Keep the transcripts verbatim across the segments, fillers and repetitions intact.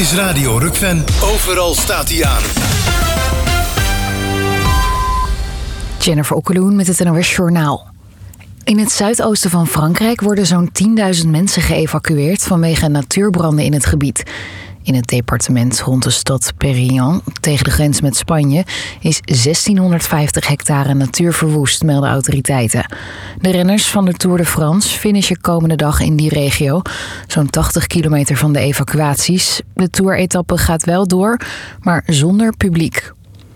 is Radio Rukven. Overal staat hij aan. Jennifer Okkeloen met het N O S Journaal. In het zuidoosten van Frankrijk worden zo'n tienduizend mensen geëvacueerd vanwege natuurbranden in het gebied. In het departement rond de stad Perignan, tegen de grens met Spanje, is zestienhonderdvijftig hectare natuur verwoest, melden autoriteiten. De renners van de Tour de France finishen komende dag in die regio, zo'n tachtig kilometer van de evacuaties. De Tour-etappe gaat wel door, maar zonder publiek.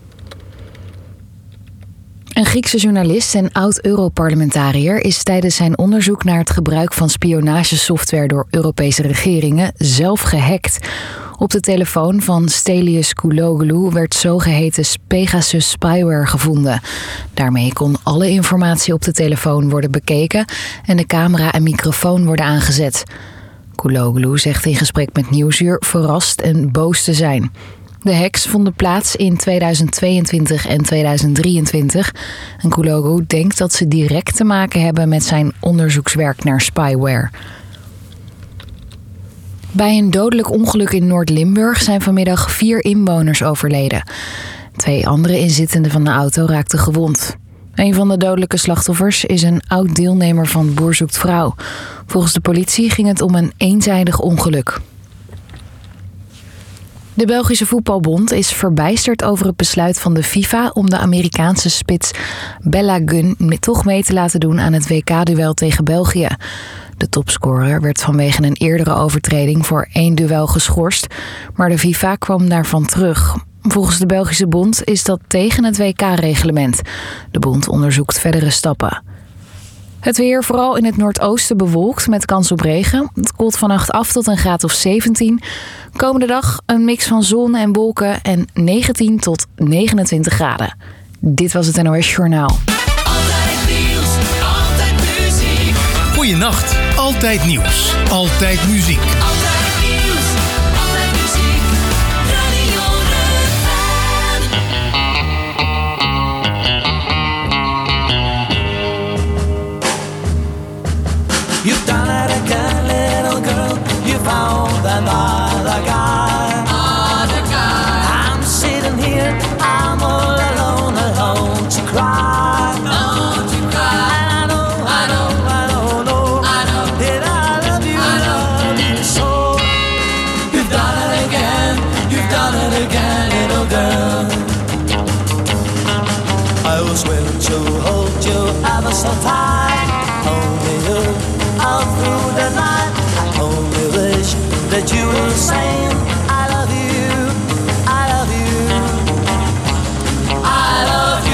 Een Griekse journalist en oud-Europarlementariër is tijdens zijn onderzoek naar het gebruik van spionagesoftware door Europese regeringen zelf gehackt. Op de telefoon van Stelios Kouloglou werd zogeheten Pegasus spyware gevonden. Daarmee kon alle informatie op de telefoon worden bekeken en de camera en microfoon worden aangezet. Kouloglou zegt in gesprek met Nieuwsuur verrast en boos te zijn. De hacks vonden plaats in tweeduizend tweeëntwintig en tweeduizend drieëntwintig. En Kouloglou denkt dat ze direct te maken hebben met zijn onderzoekswerk naar spyware. Bij een dodelijk ongeluk in Noord-Limburg zijn vanmiddag vier inwoners overleden. Twee andere inzittenden van de auto raakten gewond. Een van de dodelijke slachtoffers is een oud-deelnemer van Boer Zoekt Vrouw. Volgens de politie ging het om een eenzijdig ongeluk. De Belgische Voetbalbond is verbijsterd over het besluit van de FIFA om de Amerikaanse spits Balogun toch mee te laten doen aan het W K-duel tegen België. De topscorer werd vanwege een eerdere overtreding voor één duel geschorst, maar de FIFA kwam daarvan terug. Volgens de Belgische bond is dat tegen het W K-reglement. De bond onderzoekt verdere stappen. Het weer vooral in het noordoosten bewolkt met kans op regen. Het koelt vannacht af tot een graad of zeventien. Komende dag een mix van zon en wolken en negentien tot negenentwintig graden. Dit was het N O S Journaal. Altijd nieuws, altijd muziek. Goeienacht, altijd nieuws, altijd muziek. Altijd nieuws, altijd muziek. Radio Rukven. You've done it again, little girl. You found another guy. Other guy, I'm sitting here, I'm all alone, alone to cry. oh, to cry. And I know, I know, I don't know, I know. that I love you, I know. love you so. You've done it again, you've done it again, little girl. I was willing to hold you ever so tight, only you. All through the night, I only wish that you were saying I love you, I love you, I love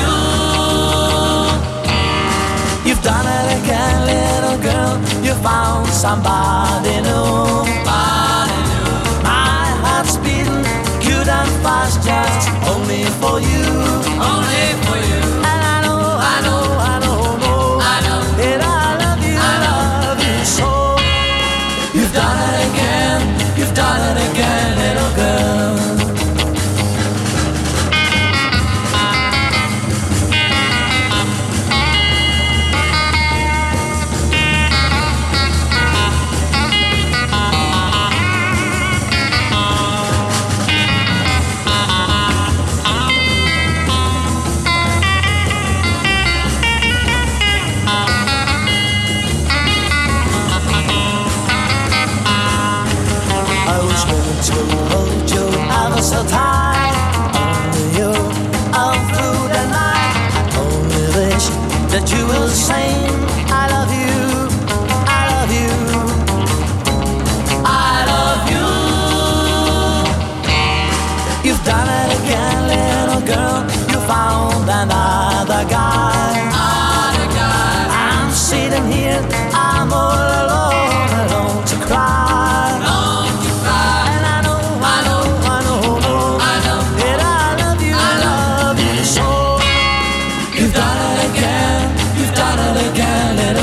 you. You've done it again, little girl. You found somebody new. Somebody new, My heart's beating good and fast, just only for you. only for you. And I know, I know, I know, know I know. that I love you, I love you so. You've done it again, you've done it again, little girl. I was willing to hold you ever so tight, only you, all through the night. I only wish that you will sing I love you, I love you, I love you. You've done it again, little girl. You found another guy. Other guy, I'm sitting here, I'm all alone, alone to cry. oh, to cry. And I know, I know, I know, know I know. that I love you, I love you so. You've done it again, you've done it again, little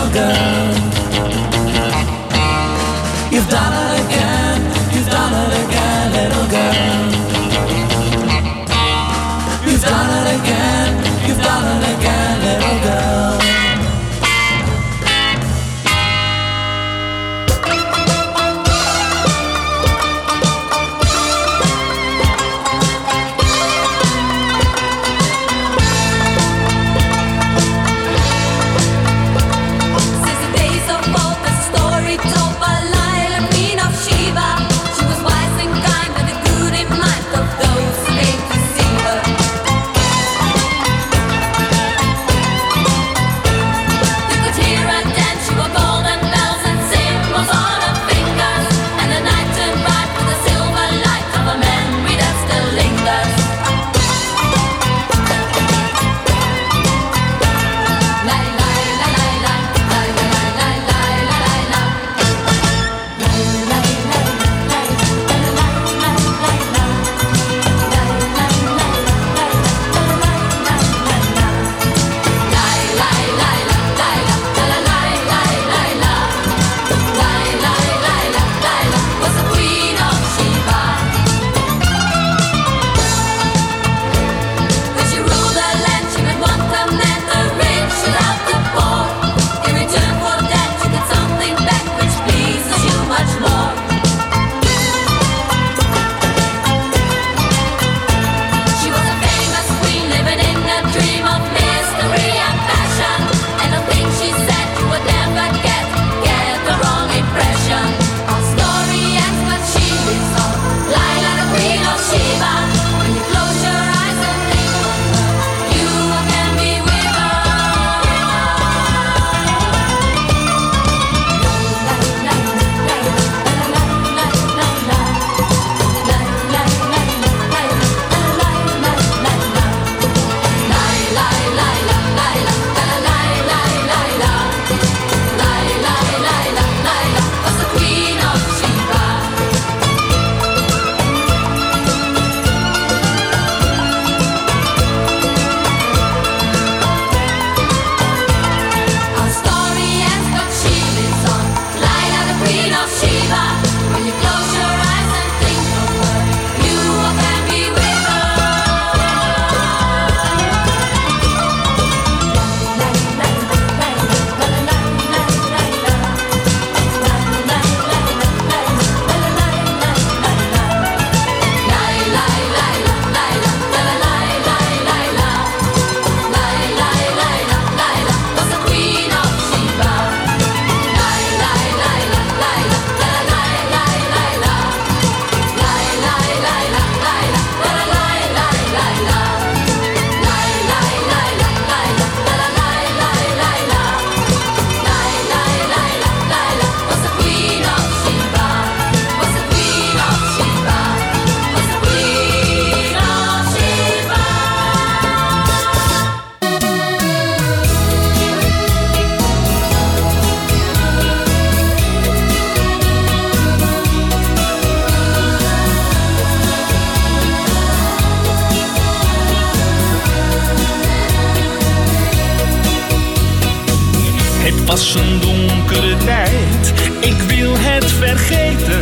was een donkere tijd, ik wil het vergeten.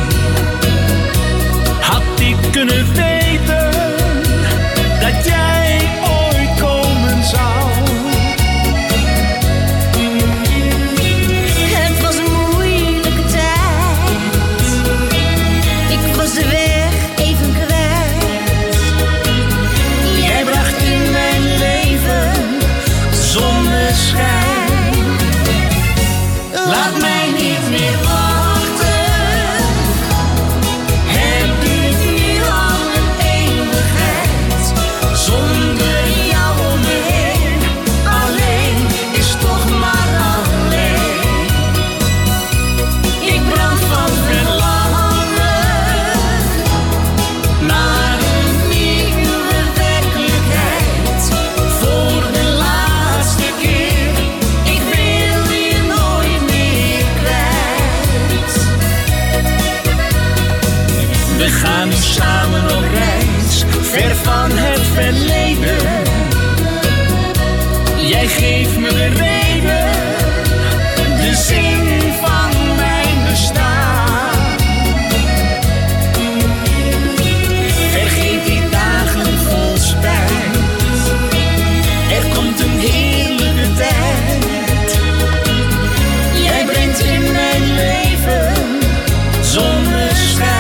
Had ik kunnen weten dat jij ooit komen zou. Het was een moeilijke tijd, ik was de weg even kwijt. Jij bracht in mijn leven zonneschijn. Laat mij niet meer wachten, het duurt nu al een eeuwigheid. Zonder jou om me heen, alleen is toch maar alleen. Ik brand van verlangen naar een nieuwe werkelijkheid. Voor de laatste keer, ik wil je nooit meer kwijt. We gaan nu samen op reis, ver van het verleden. Jij geeft me de reden, de zin van mijn bestaan. Vergeet die dagen vol spijt, er komt een heerlijke tijd. Jij brengt in mijn leven zonneschijn.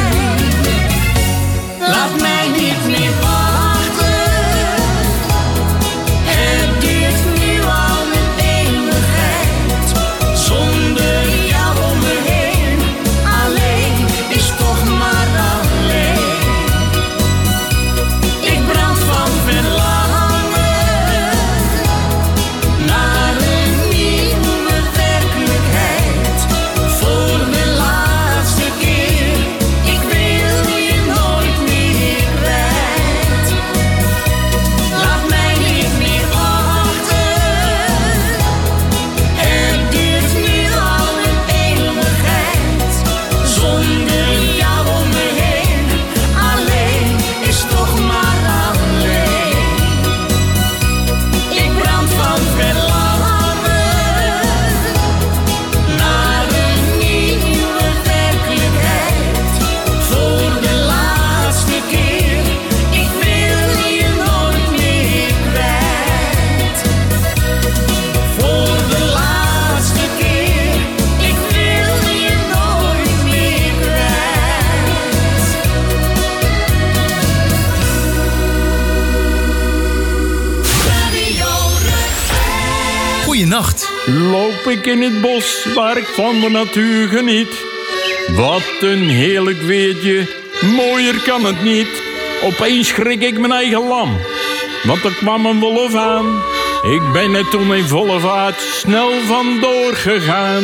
Laat mij niet meer wachten, het duurt nu al een eeuwigheid. Zonder jou om me heen, alleen is toch maar alleen. Ik brand van verlangen naar een nieuwe werkelijkheid. Voor de laatste keer, ik wil je nooit meer kwijt. Laat mij niet meer wachten, het duurt nu al een eeuwigheid. Zonder jou om me heen, alleen is toch maar alleen. Ik brand van verlangen naar een nieuwe werkelijkheid. Voor de laatste keer, ik wil je nooit meer kwijt. Voor de laatste keer, ik wil je nooit meer kwijt. Radio Rutger. Goeienacht. Loop ik in het bos waar ik van de natuur geniet. Wat een heerlijk weertje, mooier kan het niet. Opeens schrik ik mijn eigen lam, want er kwam een wolf aan. Ik ben er toen in volle vaart snel vandoor gegaan.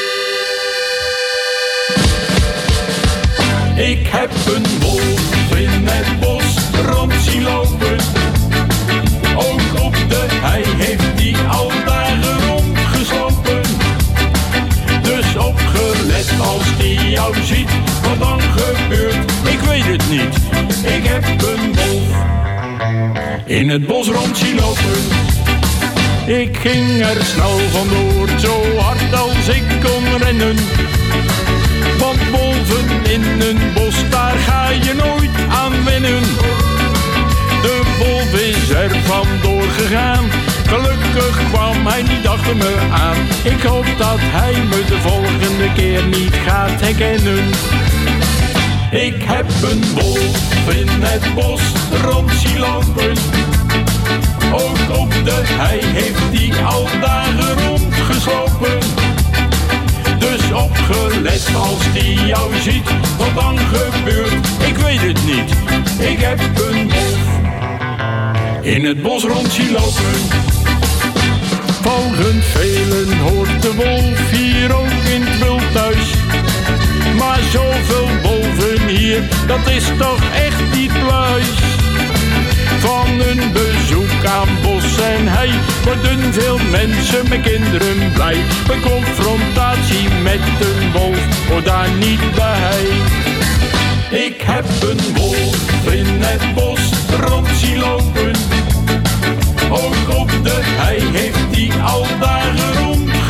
Ik heb een wolf in het bos rond zien lopen. Ook op de hei heeft die al dagen rondgeslopen. Dus opgelet als die jou ziet, wat dan gebeurt, ik weet het niet. Ik heb een wolf in het bos rond zien lopen. Ik ging er snel vandoor, zo hard als ik kon rennen. Want wolven in een bos, daar ga je nooit aan wennen. De wolf is er vandoor gegaan, gelukkig kwam hij niet achter me aan. Ik hoop dat hij me de volgende keer niet gaat herkennen. Ik heb een wolf in het bos rond zien lopen. Ook op de hei heeft die al dagen rondgeslopen. Dus opgelet als die jou ziet, wat dan gebeurt, ik weet het niet. Ik heb een wolf in het bos rond zien lopen. Volgens velen hoort de wolf hier ook in het wildhuis. Maar zoveel wolven hier, dat is toch echt niet pluis. Van een bezoek aan bos en hei worden veel mensen met kinderen blij. Een confrontatie met een wolf hoort daar niet bij. Ik heb een wolf in het bos rond zien lopen. Ook op de hei heeft die al dagen rondgelopen.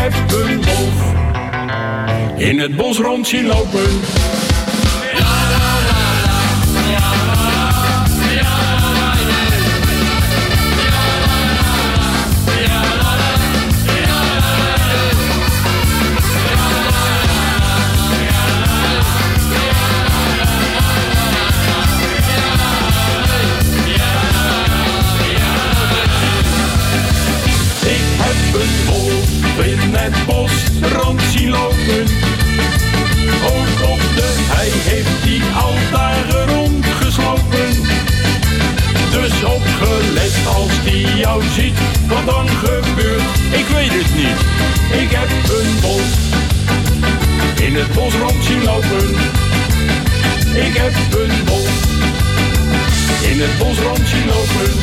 heb een wolf in het bos rond zien lopen. In het bos rond zien lopen. Ook op de hei heeft hij al dagen rondgeslopen. Dus opgelet als die jou ziet, wat dan gebeurt, ik weet het niet. Ik heb een wolf in het bos rond zien lopen. Ik heb een wolf in het bos rond zien lopen.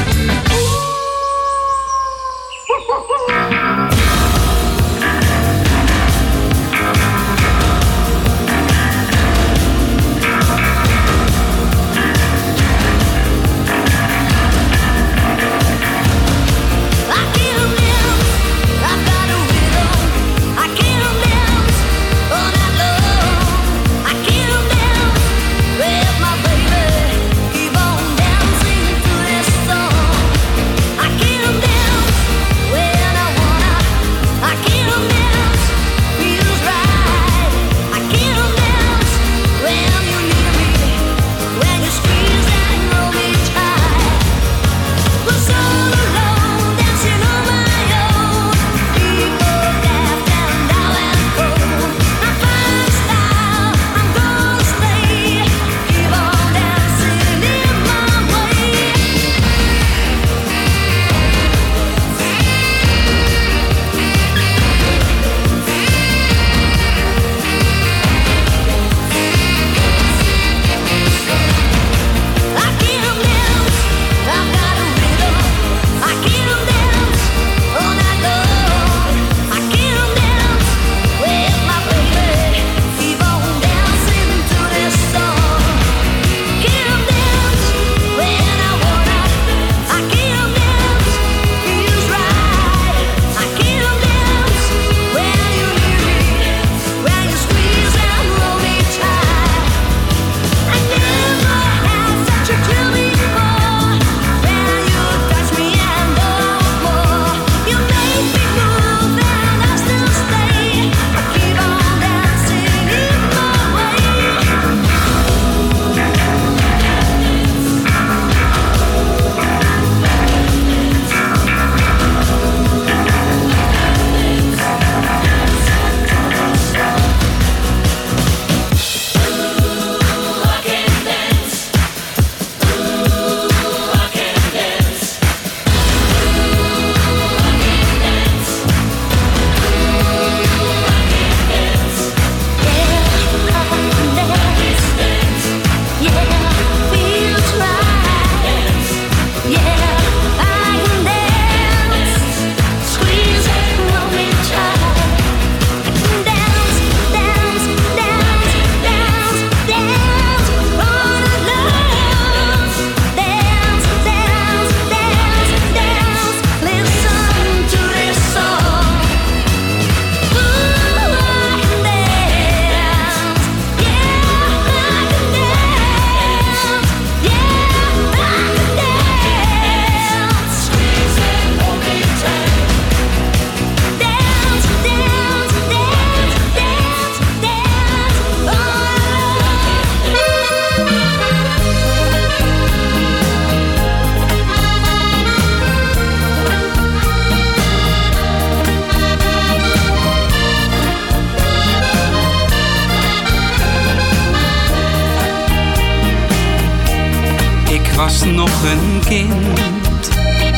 was nog een kind.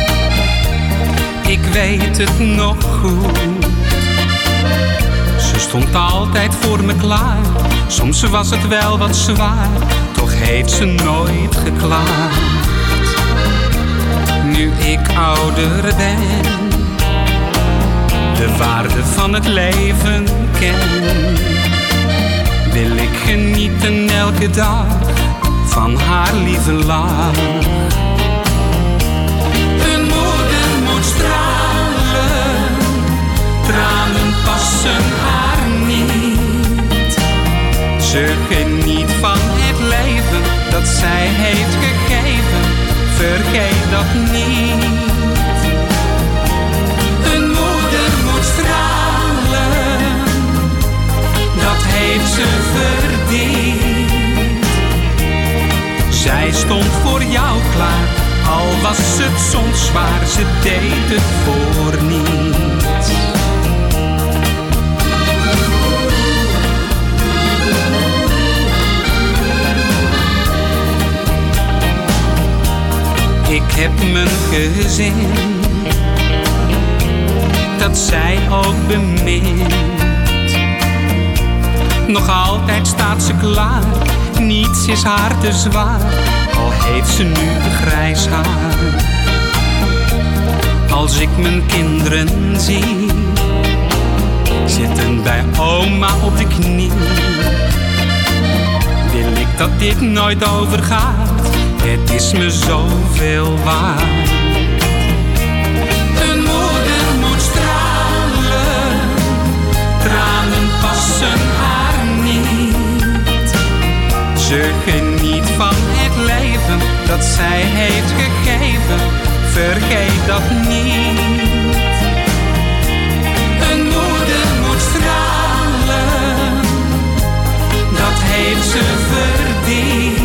Ik weet het nog goed. Ze stond altijd voor me klaar. Soms was het wel wat zwaar, toch heeft ze nooit geklaagd. Nu ik ouder ben, de waarde van het leven ken, wil ik genieten elke dag van haar lieve lach. Een moeder moet stralen, tranen Ze geniet van het leven dat zij heeft gegeven. Vergeet dat niet. Een moeder moet stralen, dat heeft ze verdiend. Zij stond voor jou klaar, al was het soms zwaar, ze deed het voor niets. Ik heb mijn gezin, dat zij ook bemint. Nog altijd staat ze klaar, niets is haar te zwaar, al heeft ze nu grijs haar. Als ik mijn kinderen zie, zitten bij oma op de knie, wil ik dat dit nooit overgaat. Het is me zoveel waard. Een moeder moet stralen, tranen passen haar niet. Ze geniet van het leven dat zij heeft gegeven. Vergeet dat niet. Een moeder moet stralen, dat heeft ze verdiend.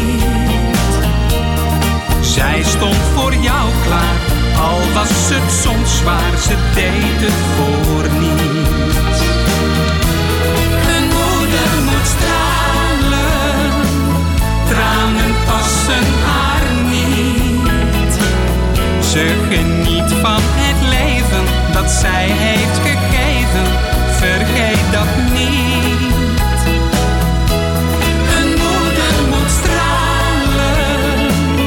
Zij stond voor jou klaar, al was het soms zwaar, ze deed het voor niets. Een moeder moet stralen, tranen passen haar niet. Ze geniet van het leven dat zij heeft gegeven, vergeet dat niet. Een moeder moet stralen,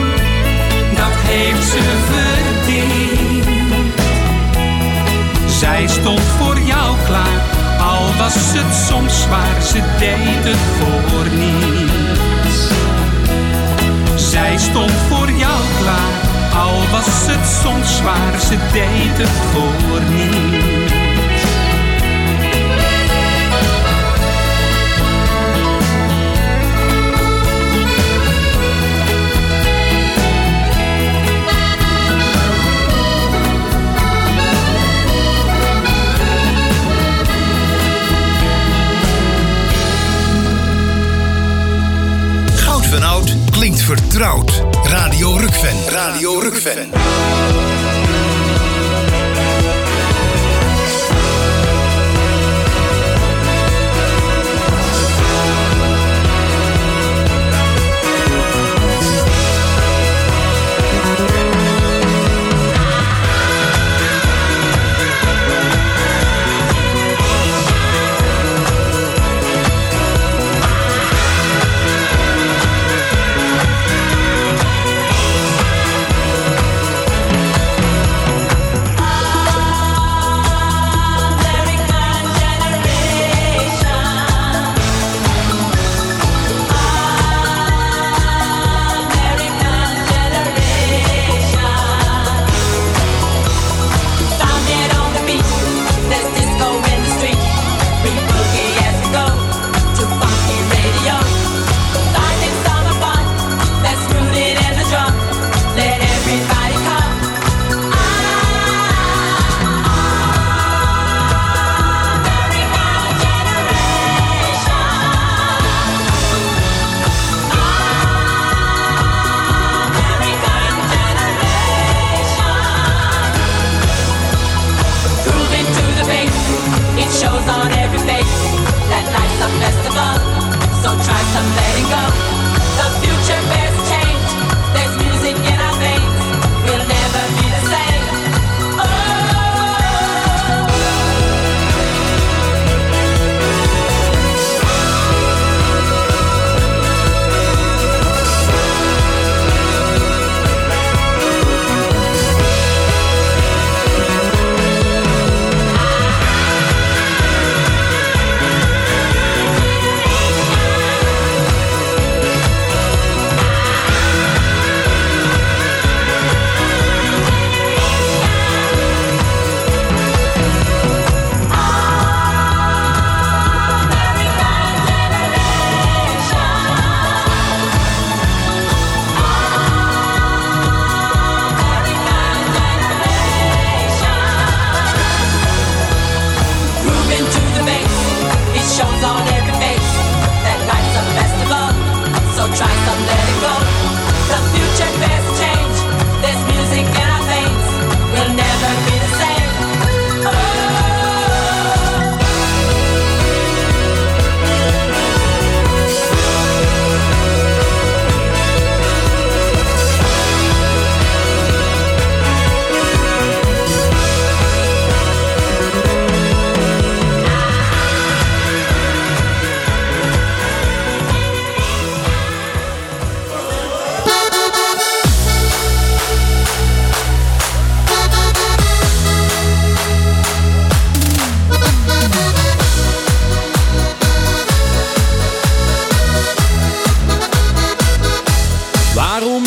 heeft ze verdiend. Zij stond voor jou klaar, al was het soms zwaar, ze deed het voor niets. Zij stond voor jou klaar, al was het soms zwaar, ze deed het voor niets. Van oud klinkt vertrouwd. Radio Rukven. Radio Rukven.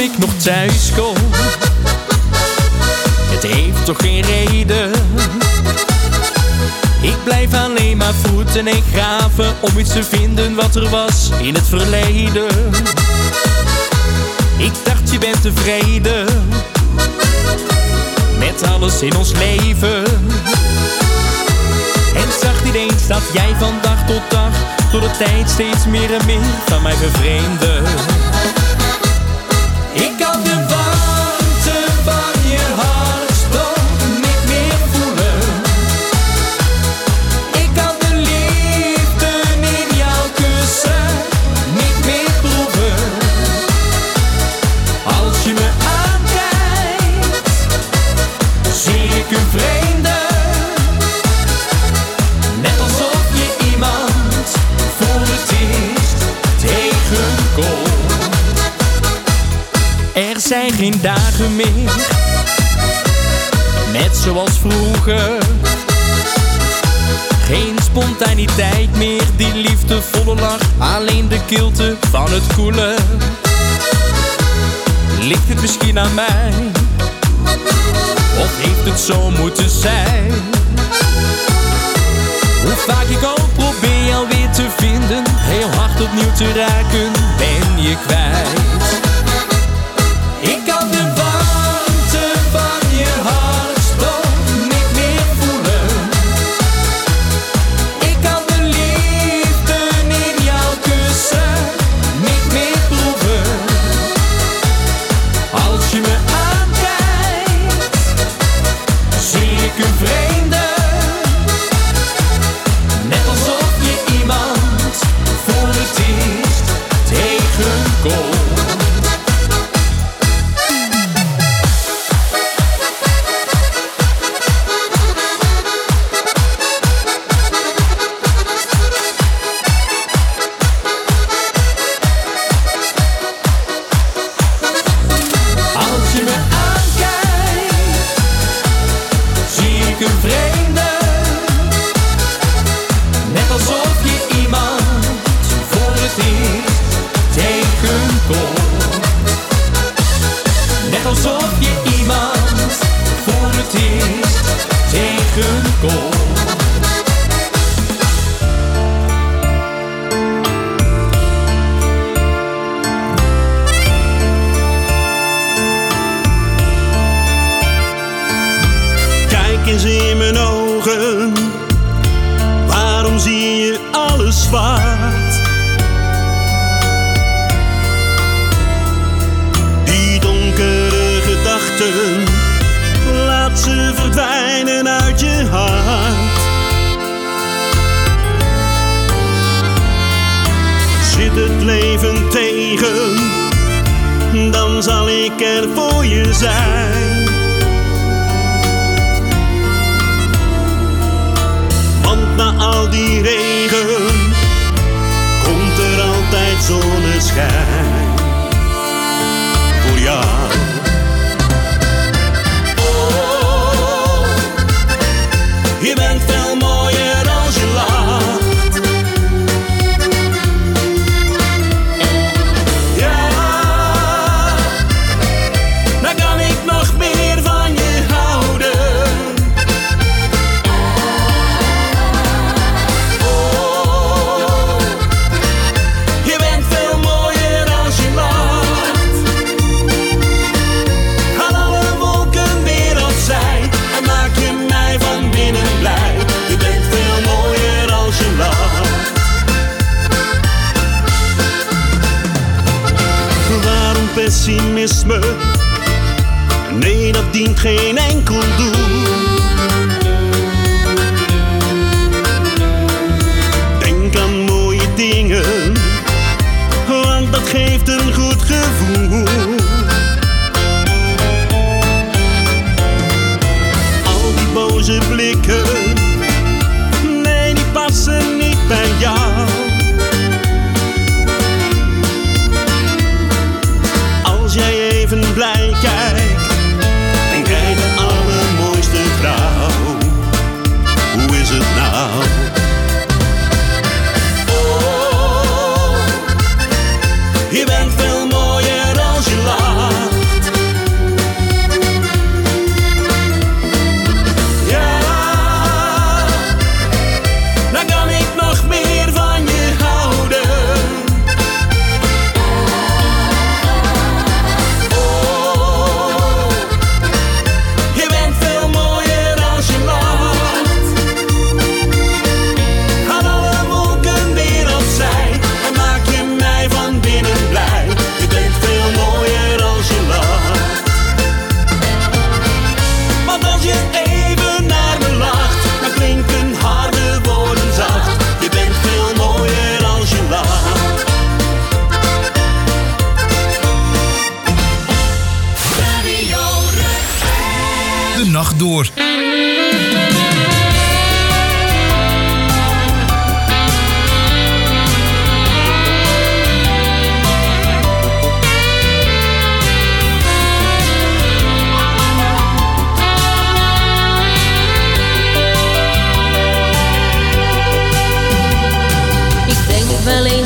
ik nog thuis kom. Het heeft toch geen reden. Ik blijf alleen maar voeten en graven om iets te vinden wat er was in het verleden. Ik dacht je bent tevreden met alles in ons leven. En zag ineens dat jij van dag tot dag door de tijd steeds meer en meer van mij bevreemde. Ik kan de warmte van je hartstocht niet meer voelen. Ik kan de liefde in jouw kussen niet meer proeven. Als je me aankijkt, zie ik een vreemde. Net alsof je iemand voor het eerst tegenkomt. Er zijn geen dagen meer, net zoals vroeger. Geen spontaniteit meer, die liefdevolle lach. Alleen de kilte van het koelen. Ligt het misschien aan mij? Of heeft het zo moeten zijn? Hoe vaak ik ook probeer jou weer te vinden, heel hard opnieuw te raken, ben je kwijt. Ik kan de warmte van je hartstocht niet meer voelen. Ik kan de liefde in jouw kussen niet meer proeven. Als je me aankijkt, zie ik een vreemde. Net alsof je iemand voor het eerst tegenkomt. Als je me aankijkt, zie ik een vreemde. Net alsof je iemand voor het eerst tegenkomt. Net alsof je iemand voor het eerst tegenkomt. Kijk eens in mijn ogen, waarom zie je alles zwart? Die donkere gedachten, laat ze verdwijnen uit je hart. Zit het leven tegen, dan zal ik er voor je zijn. Want na al die regen komt er altijd zonneschijn voor jou. Oh, je bent veel mooier als je lacht. Ja, dan kan ik nog meer van je houden. Pessimisme, nee, dat dient geen enkel doel. Denk aan mooie dingen, want dat geeft een goed gevoel. Al die boze blikken, nee, die passen niet bij jou. Als jij even blij kijkt, dan krijg je de allermooiste vrouw. Hoe is het nou? Oh, je bent veel mooier als je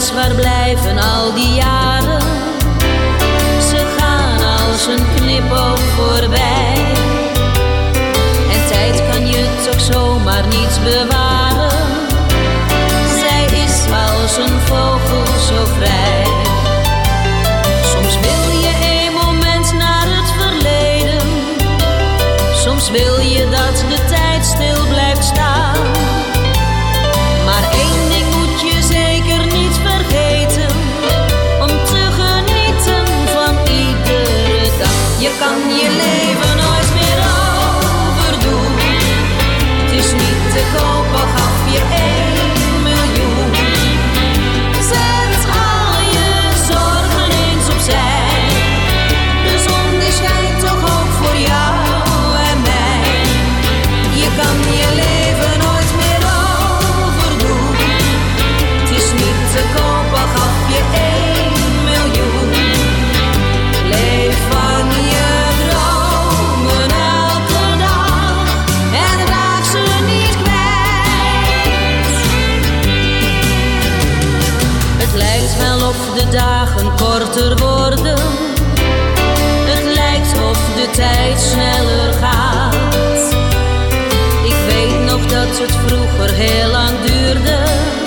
eens, waar blijven al die jaren? Ze gaan als een knipoog voorbij. En tijd kan je toch zomaar niet bewaren. Zij is als een vogel zo vrij. Soms wil je een moment naar het verleden. Soms wil je dat de tijd stil blijft staan. Maar één ding moet je zeker niet vergeten, om te genieten van iedere dag. Je kan je leven nooit meer overdoen. Het is niet te kopen, gaf je één miljoen. Zet al je zorgen eens opzij. De zon die schijnt toch ook voor jou en mij. Je kan je leven nooit meer overdoen. Het is niet te kopen, gaf je één miljoen. Leef van je dromen elke dag en raak ze niet kwijt. Het lijkt wel of de dagen korter worden. Het lijkt of de tijd sneller gaat. Ik weet nog dat het vroeger heel lang duurde,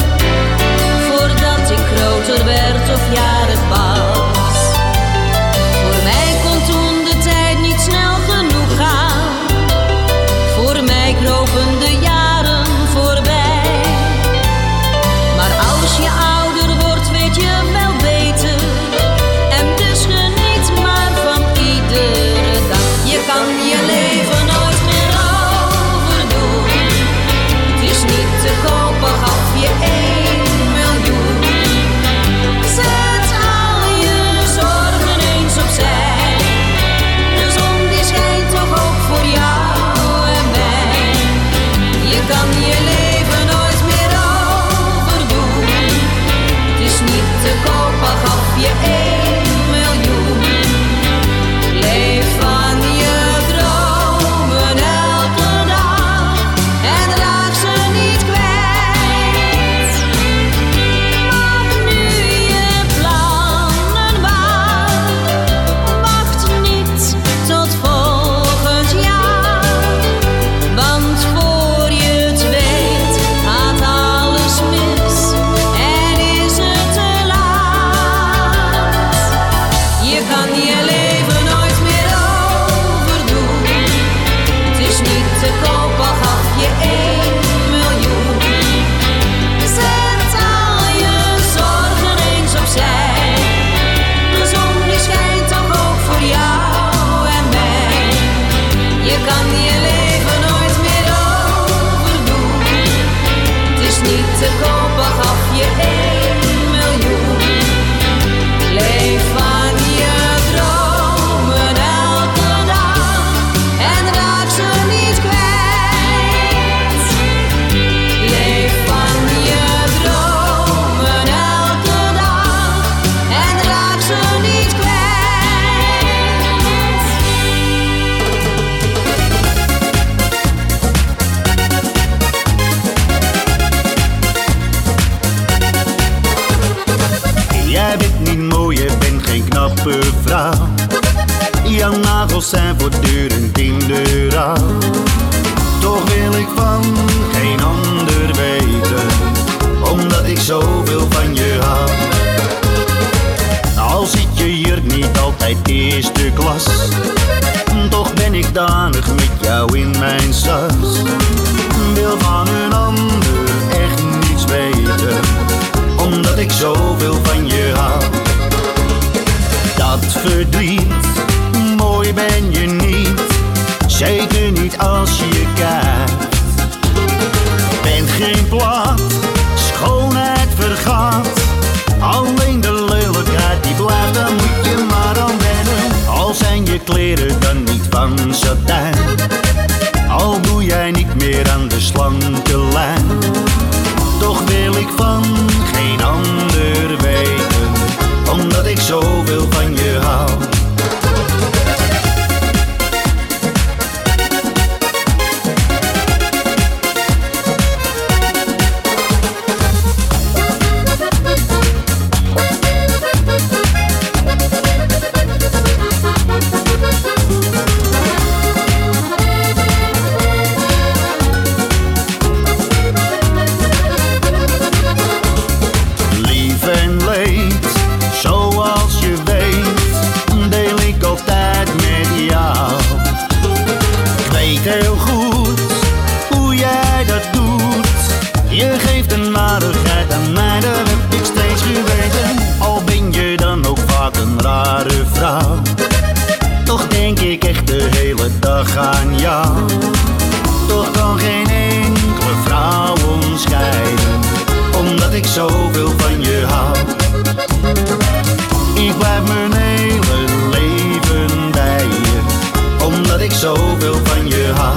voordat ik groter werd of jarig was. Voor mij kon toen de tijd niet snel genoeg gaan. Voor mij kropen de jaren voorbij. Maar als je ouder wordt weet je wel beter. En dus geniet maar van iedere dag. Je kan je leven nooit meer overdoen. Het is niet te kopen, gaf je één miljoen. Zet al je zorgen eens opzij. De zon die schijnt toch ook voor jou en mij. Je kan je leven nooit meer overdoen. Het is niet te kopen, gaf je één miljoen. Leef van je dromen elke dag en raak ze niet kwijt. Maak nu je plannen waar. Wacht niet tot volgend jaar. Want voor je het weet gaat alles mis en is het te laat. Je kan je leven nooit meer overdoen. Het is niet te kopen, gaf je één miljoen. Zet al je zorgen eens opzij. De zon die schijnt toch ook voor jou en mij. Je kan je leven nooit meer overdoen. Het is niet te kopen, gaf je één miljoen. Leef van je dromen elke dag en raak ze niet kwijt. Leef van je dromen elke dag en raak ze niet kwijt. Jij bent niet mooi, je bent geen knappe vrouw. Jouw nagels zijn voortdurend in de rouw. Toch wil ik van geen ander weten, omdat ik zoveel van je hou. Al zit je jurk niet altijd eerste klas, toch ben ik danig met jou in mijn sas. Wil van een ander echt niets weten, omdat ik zoveel van je hou. Dat verdriet, mooi ben je niet, zeker niet als je kijkt. Bent geen plaat, schoonheid vergaat, alleen de lelijkheid die blijft, dan moet je maar aan wennen. Al zijn je kleren dan niet van satijn, al doe jij niet meer aan de slanke lijn. Toch wil ik van geen ander weten, omdat ik zoveel van je hou. wat een rare vrouw. Toch denk ik echt de hele dag aan jou. Toch kan geen enkele vrouw ons scheiden, omdat ik zoveel van je hou. Ik blijf mijn hele leven bij je, omdat ik zoveel van je hou.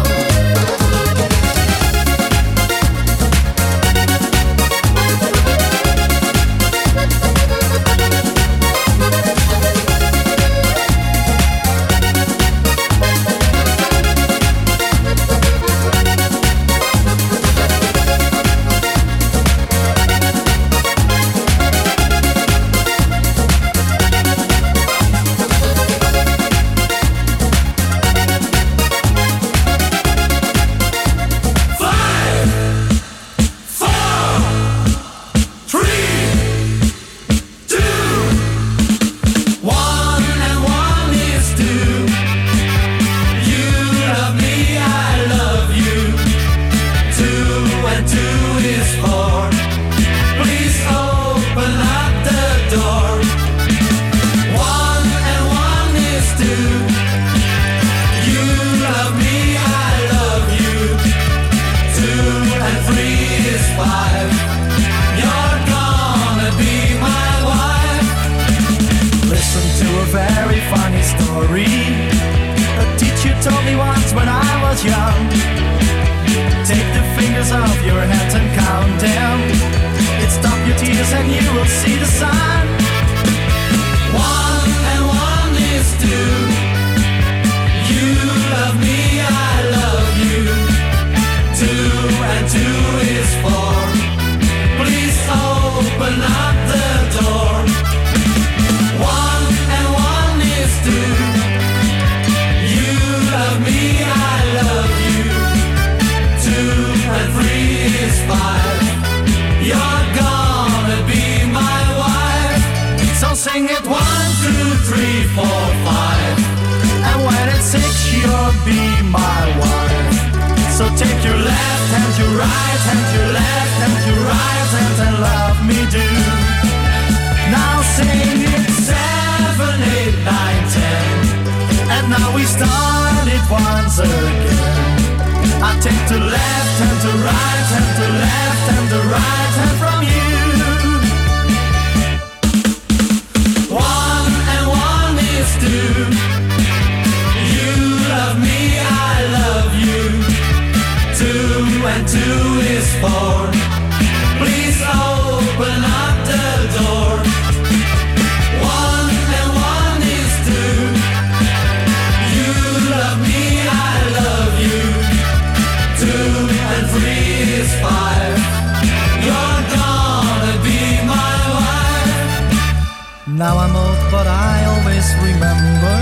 Now I'm old, but I always remember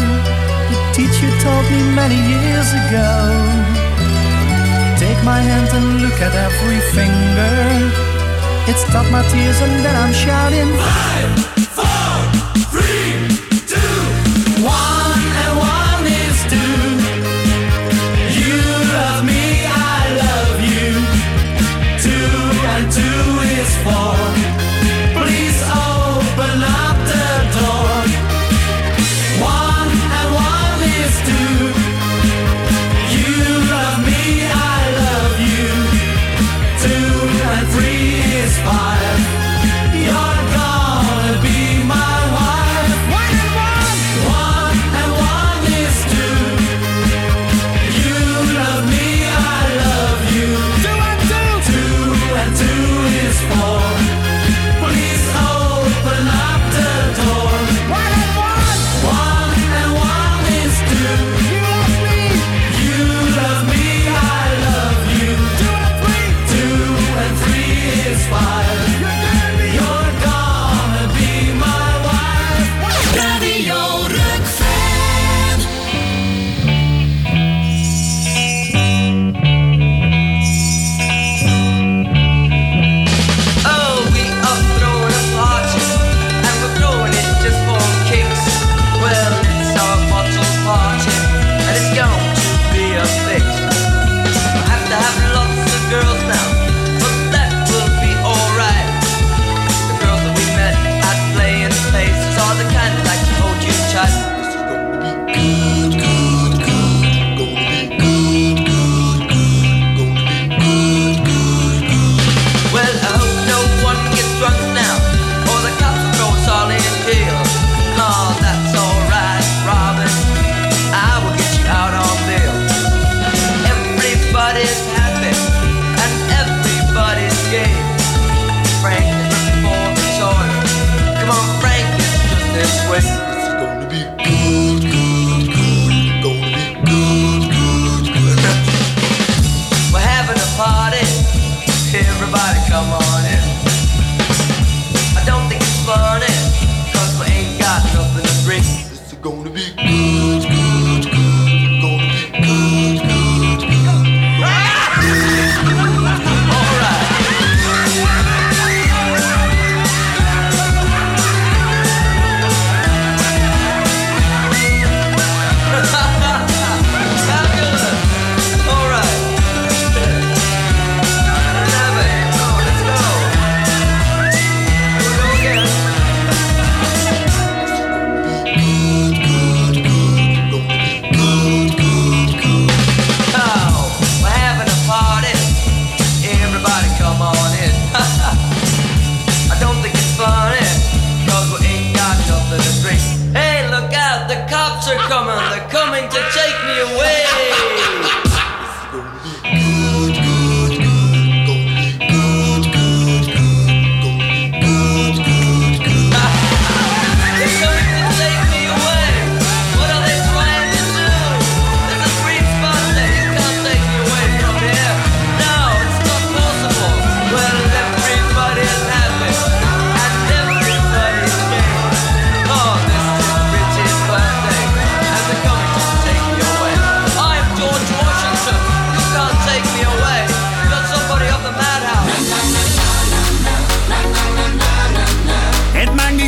the teacher told me many years ago. Take my hand and look at every finger. It stopped my tears and then I'm shouting Five, four, three, two, one and one is two. you love me, I love you. Two and two is four. Please open up the door. One and one is two. You love me, I love you. Two and three is five. You're gone.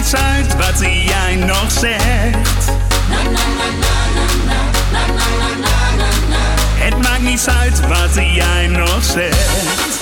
niets uit wat jij nog zegt. Het maakt niets uit wat jij nog zegt.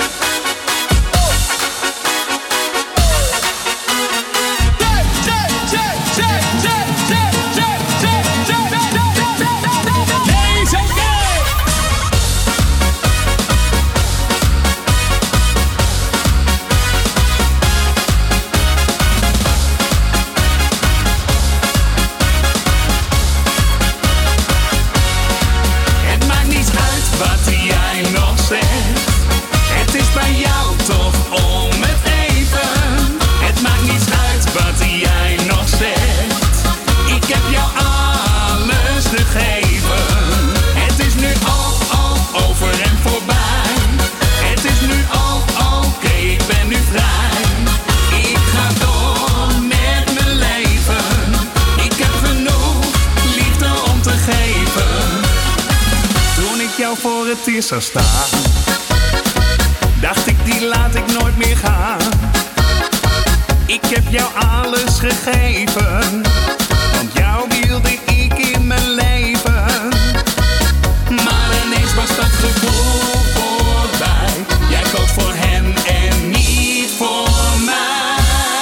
Voor het eerst zou staan, dacht ik die laat ik nooit meer gaan. Ik heb jou alles gegeven, want jou wilde ik in mijn leven. Maar ineens was dat gevoel voorbij. Jij koos voor hem en niet voor mij.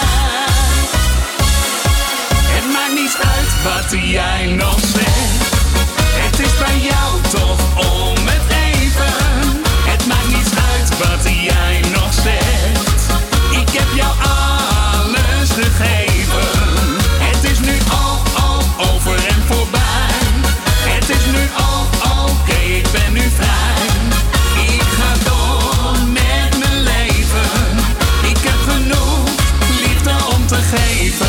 Het maakt niets uit wat jij nog zegt. Het is bij jou toch om het even. Het maakt niets uit wat jij nog zegt. Ik heb jou alles gegeven. Het is nu al, al over en voorbij. Het is nu al, oké, ik ben nu vrij. Ik ga door met mijn leven. Ik heb genoeg liefde om te geven.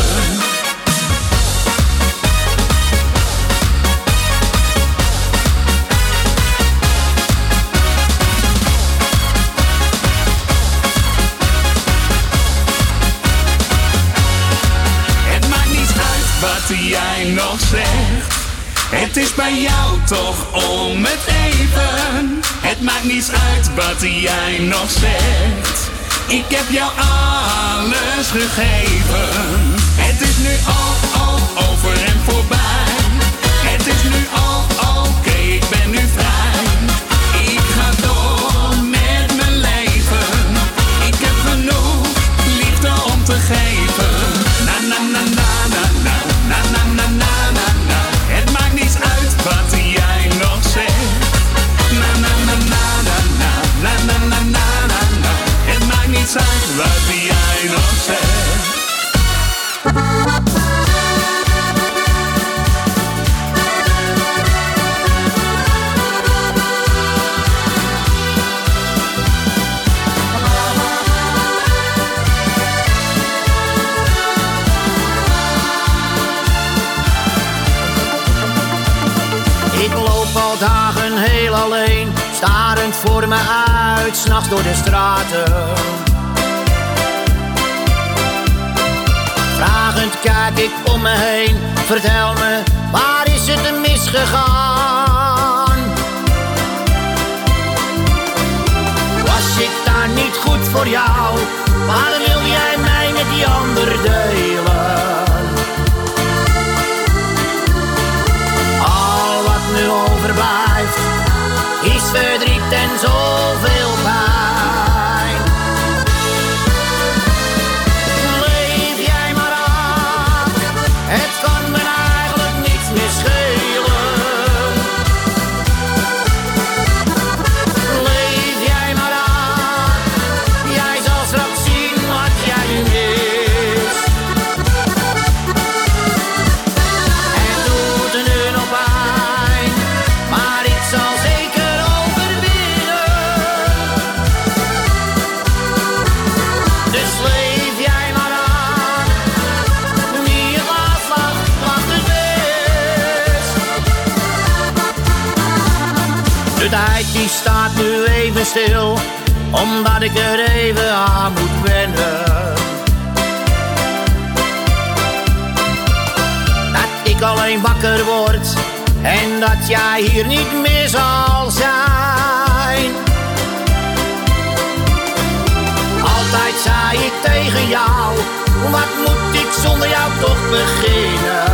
Wat jij nog zegt. Het is bij jou toch om het even. Het maakt niets uit wat jij nog zegt. Ik heb jou alles gegeven. Het is nu al, al over en voorbij. Het is nu al, oké, ik ben nu vrij. Ik ga door met mijn leven. Ik heb genoeg liefde om te geven. Na na na na na na. Na na na na na na. Het maakt niets uit wat jij nog zegt. Na na na na na na. Na na na na na na. Het maakt niets uit wat jij nog zegt. Al dagen heel alleen, starend voor me uit, 's nachts door de straten. Vragend kijk ik om me heen, vertel me, waar is het misgegaan? Was ik daar niet goed voor jou? Waarom wil jij mij met die ander delen? Nu overblijft, is verdriet en zoveel pijn. Leef jij maar aan, het kan me eigenlijk niets meer schelen. Leef jij maar aan, jij zal straks zien wat jij nu is. Het doet er nu nog pijn, maar ik zal zeker overwinnen. Dus leef jij maar aan, wie je laat lacht, lacht het best. De tijd die staat nu even stil, omdat ik er even aan moet wennen. Dat ik alleen wakker word en dat jij hier niet meer zal zijn. Altijd zei ik tegen jou, wat moet ik zonder jou toch beginnen?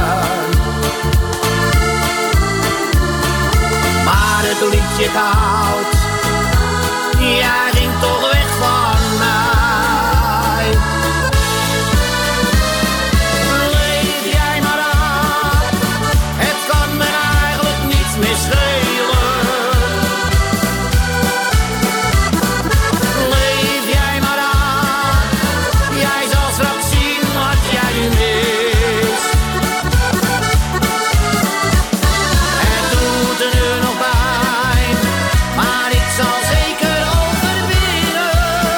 Maar het liedje koud, jij ging toch weg van mij. Leef jij maar aan, het kan me eigenlijk niets meer schelen. Leef jij maar aan, jij zal straks zien wat jij nu mist. Het doet er nu nog pijn, maar ik zal zeker overwinnen.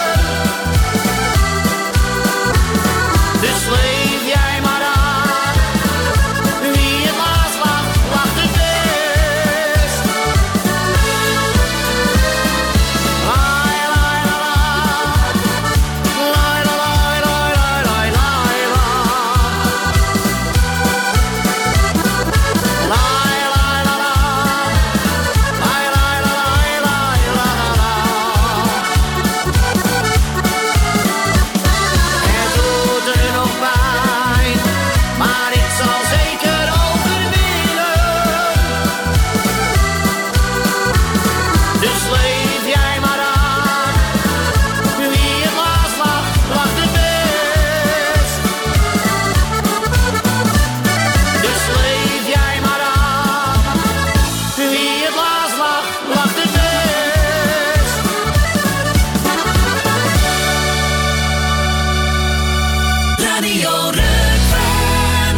Dus leef jij maar aan, wie het laatst lacht, lacht het best. Lai, lai, la, la. Lai, la, lai, lai, lai, lai, lai, la. Lai, lai, la, la. Lai, lai, la, lai, lai, la, la, la. Het doet er nog pijn, maar ik zal zeker overwinnen. Dus leef jij maar aan, wie het laatst lacht, lacht het best. Dus leef jij maar aan, wie het laatst lacht, lacht het best. Radio Rukven.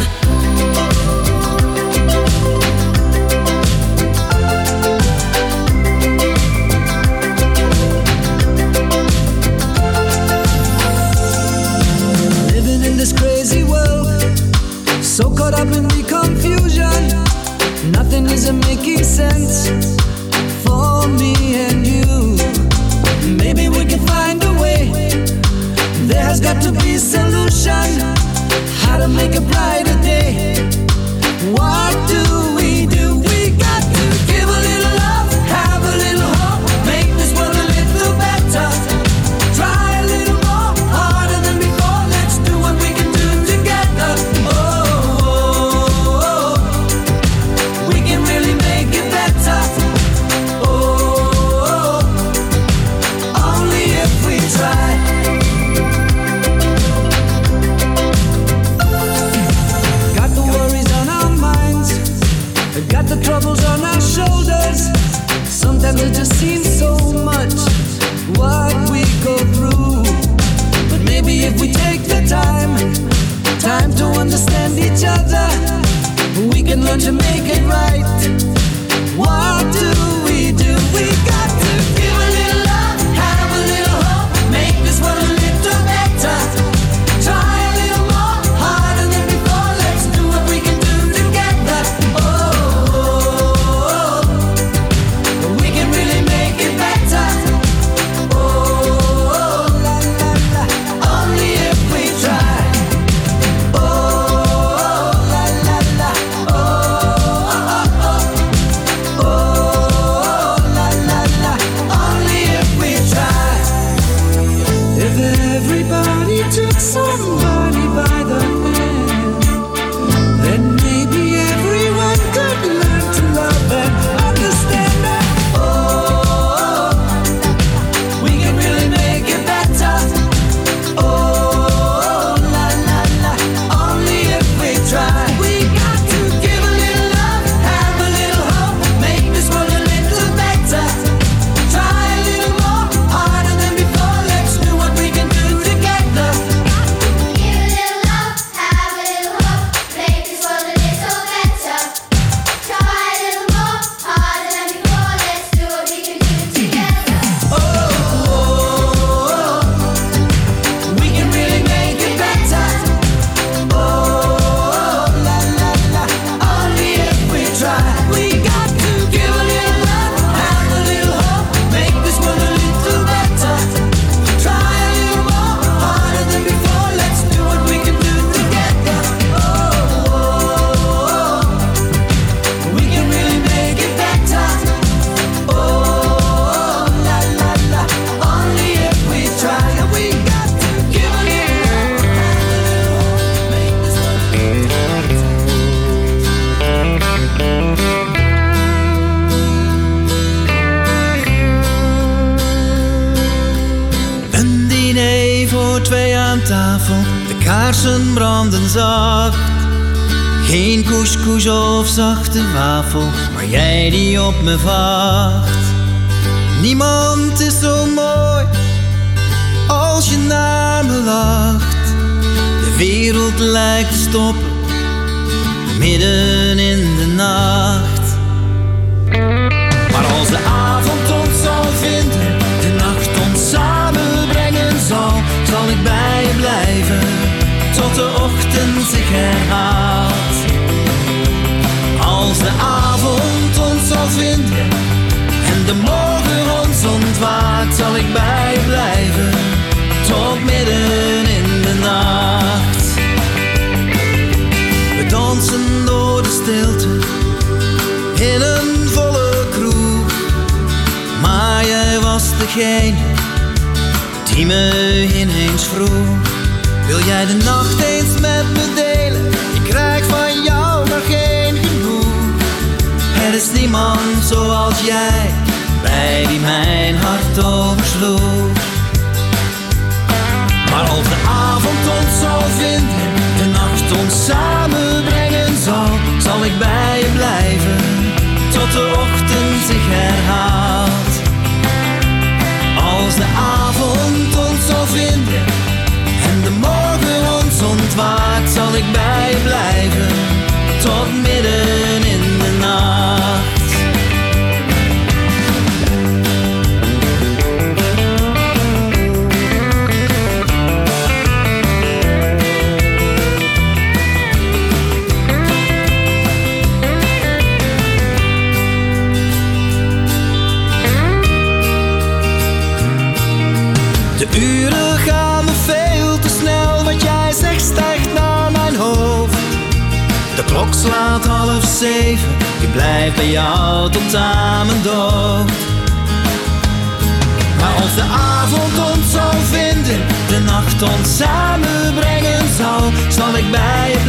Living in this crazy world, so caught up in the confusion. Nothing isn't making sense for me and you. Maybe we can find a way. There has got to be a solution. How to make a brighter day. What do we do? We got to give a little love, have a little hope, make this world a little better. Try a little more, harder than before. Let's do what we can do together. Oh, oh, oh. We can really make it better. Oh, oh. Only if we try. Got the worries on our minds, got the troubles on our shoulders. Sometimes it just seems so much what we go through. But maybe if we take the time, time to understand each other, we can learn to make it right. What do we do? We got to give a little love, have a little hope, make this world a little better. Try a little more, harder than before. Let's do what we can do together. Oh, oh, oh. We can really make it better. Oh, oh, la, la, la. Only if we try. Oh, oh, la, la, la. Oh, oh, oh, oh. Oh, la, la, tafel, de kaarsen branden zacht. Geen couscous of zachte wafel, maar jij die op me wacht. Niemand is zo mooi als je naar me lacht. De wereld lijkt te stoppen, midden in de nacht. Maar als de avond ons zal vinden, de nacht ons samenbrengen zal, zal ik bij je blijven, tot de ochtend zich herhaalt. Als de avond ons zal vinden en de morgen ons ontwaakt, zal ik bij je blijven, tot midden in de nacht. We dansen door de stilte in een volle kroeg, maar jij was degene die me ineens vroeg. Wil jij de nacht eens met me delen? Ik krijg van jou maar geen genoeg. Er is niemand zoals jij, bij wie mijn hart oversloeg. Maar als de avond ons zal vinden, de nacht ons samenbrengen zal, zal ik bij je blijven, tot de ochtend zich herhaalt. Als de avond ons zal vinden en de morgen ons ontwaakt, zal ik bij je blijven, tot midden in de nacht. De uren gaan me veel te snel, wat jij zegt stijgt naar mijn hoofd. De klok slaat half zeven, ik blijf bij jou tot aan mijn dood. Maar als de avond ons zal vinden, de nacht ons samenbrengen zal, zal ik bij je